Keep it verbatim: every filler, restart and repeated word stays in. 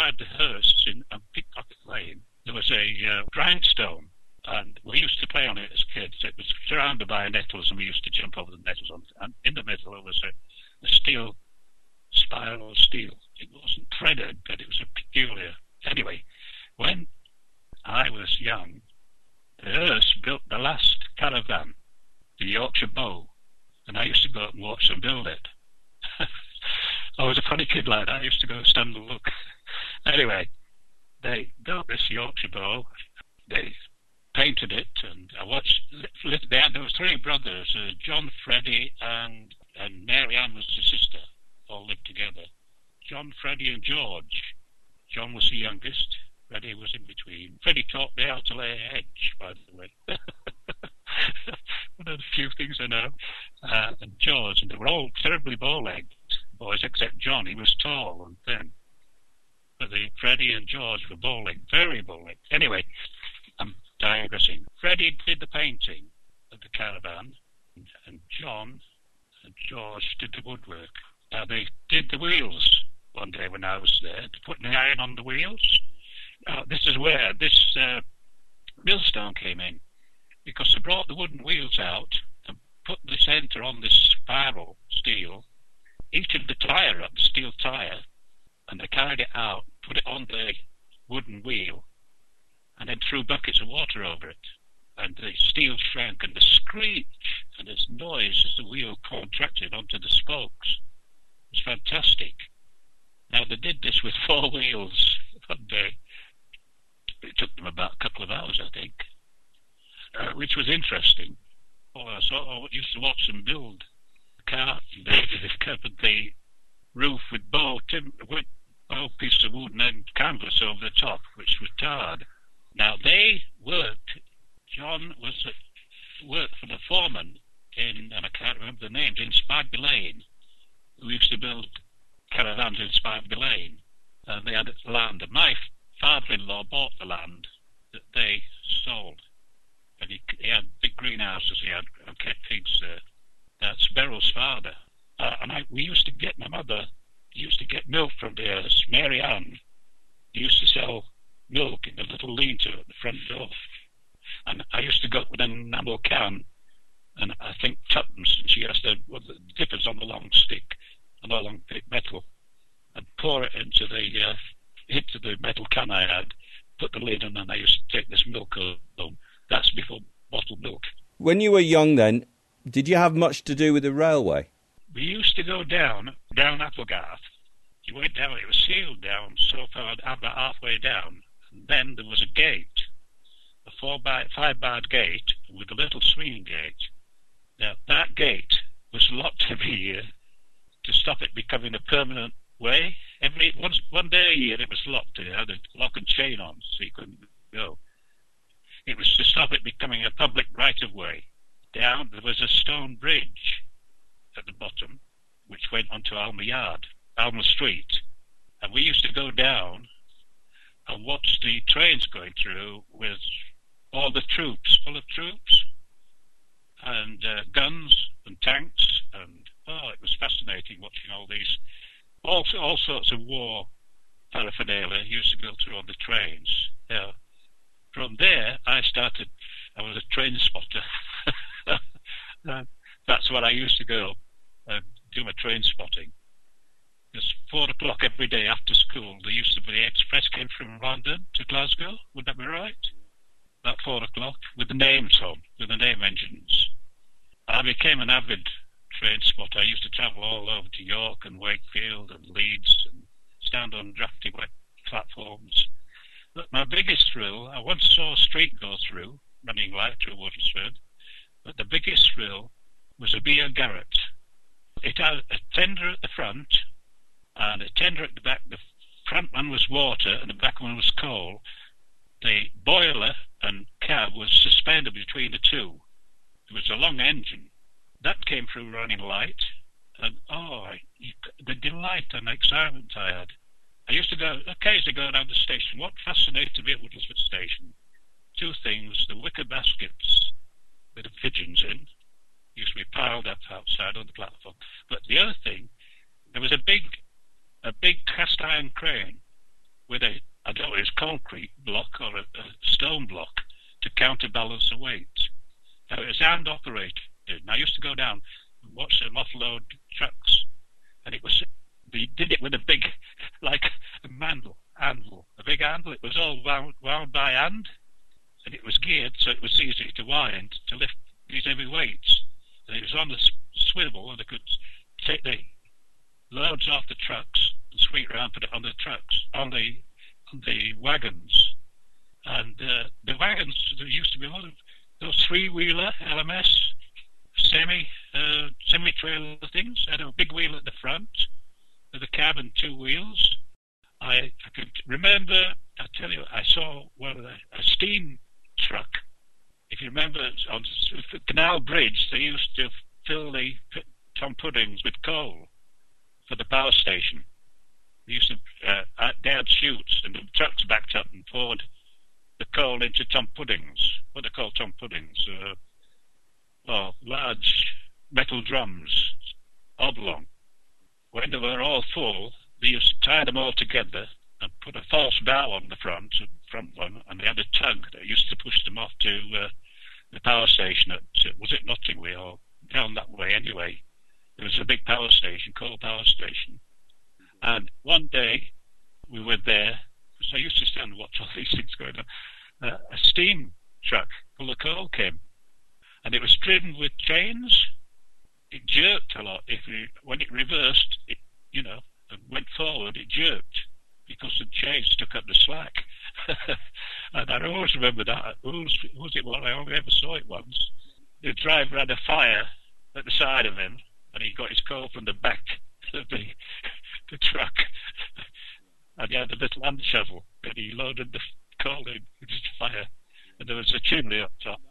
outside the hearse in um, Pickpocket Lane, there was a uh, grindstone, and we used to play on it as kids. It was surrounded by nettles, and we used to jump over the nettles on it. And in the middle there was a, a steel, spiral steel. It wasn't threaded, but it was a peculiar. Anyway, when I was young, the hearse built the last caravan, the Yorkshire Bow, and I used to go up and watch them build it. I was a funny kid like that. I used to go stand and look. Anyway, they built this Yorkshire Bow. They painted it, and I watched. They had, there was three brothers, uh, John, Freddie, and and Mary Ann was the sister. All lived together. John, Freddie, and George. John was the youngest. Freddie was in between. Freddie taught me how to lay a hedge, by the way. One of the few things I know. Uh, and George, and they were all terribly bow-legged boys, except John. He was tall and thin. But the Freddie and George were bow-legged, very bow-legged. Anyway, I'm digressing. Freddie did the painting of the caravan, and, and John and George did the woodwork. Now, they did the wheels one day when I was there, to put the iron on the wheels. Now, this is where this uh, millstone came in, because they brought the wooden wheels out and put the centre on this spiral steel, heated the tyre up, the steel tyre, and they carried it out, put it on the wooden wheel, and then threw buckets of water over it. And the steel shrank, and the screech and this noise as the wheel contracted onto the spokes was fantastic. Now, they did this with four wheels one day. It took them about a couple of hours, I think, uh, which was interesting. Oh, I saw, I used to watch them build the cart. They, they covered the roof with bow, tim, with bow pieces of wood and then canvas over the top, which was tarred. Now, they worked, John was a, worked for the foreman in, and I can't remember the names, in Spivey Lane, who used to build caravans in Spivey Lane. And they had land, and my father-in-law bought the land that they sold. And he, he had big greenhouses, he had and kept pigs there. That's Beryl's father. Uh, and I, we used to get, my mother used to get milk from the house. Mary Ann used to sell milk in a little lean-to at the front door. And I used to go with an enamel can, and I think tuppence, and she has to, well, the difference on the long stick, and the long thick metal, and pour it into the, uh, into the metal can I had, put the lid on, and I used to take this milk home. That's before bottled milk. When you were young then, did you have much to do with the railway? We used to go down, down Applegarth. You went down, it was sealed down so far, about halfway down. And then there was a gate, a four by, five barred gate with a little swinging gate. Now, that gate was locked every year to stop it becoming a permanent way. Every once, one day a year it was locked. It had a lock and chain on, so you couldn't go. It was to stop it becoming a public right-of-way. Down, there was a stone bridge at the bottom, which went onto Alma Yard, Alma Street. And we used to go down and watch the trains going through with all the troops, full of troops, and uh, guns and tanks, and oh, it was fascinating watching all these, all, all sorts of war paraphernalia used to go through on the trains. Yeah. From there, I started, I was a train spotter. uh, that's where I used to go, uh, do my train spotting. It's four o'clock every day after school. There used to be the express came from London to Glasgow, would that be right? About four o'clock, with the names on, with the name engines. I became an avid train spotter. I used to travel all over to York and Wakefield and Leeds and stand on drafty wet platforms. But my biggest thrill, I once saw a street go through, running light through Watersford, but the biggest thrill was a beer garret. It had a tender at the front and a tender at the back. The front one was water and the back one was coal. The boiler and cab was suspended between the two. There was a long engine. That came through running light, and oh, you, the delight and excitement I had. I used to go, occasionally go down the station. What fascinated me at Woodlesford Station? Two things, the wicker baskets with the pigeons in, used to be piled up outside on the platform. But the other thing, there was a big, a big cast iron crane with a, I don't know, it's concrete block or a, a stone block to counterbalance the weight. Now, it was hand operated. And I used to go down and watch them offload trucks, and it was, they did it with a big, like a mandel, handle, a big handle. It was all wound, wound by hand, and it was geared so it was easy to wind to lift these heavy weights. And it was on the swivel, and they could take the loads off the trucks and swing around, put it on the trucks, on the on the wagons. And uh, the wagons, there used to be a lot of those three-wheeler L M S semi uh, semi-trailer things. Had a big wheel at the front with a cab and two wheels. I, I could remember, I tell you, I saw one of the, a steam truck. If you remember, on the Canal Bridge, they used to fill the Tom Puddings with coal for the power station. They used to, uh, they had chutes, and the trucks backed up and poured the coal into Tom Puddings. What they call Tom Puddings? Uh, oh, large metal drums, oblong. When they were all full, they used to tie them all together and put a false bow on the front, front one, and they had a tug that used to push them off to uh, the power station at, uh, was it Nottingham or down that way anyway? There was a big power station, coal power station. And one day we were there, because I used to stand and watch all these things going on. Uh, a steam truck full of coal came, and it was driven with chains. It jerked a lot. If you, when it reversed, it, you know, and went forward, it jerked because the chains took up the slack. And I always remember that. Always, was it one? I only ever saw it once. The driver had a fire at the side of him, and he got his coal from the back of the, the truck. And he had a little hand shovel, and he loaded the coal in with his fire. And there was a chimney up top.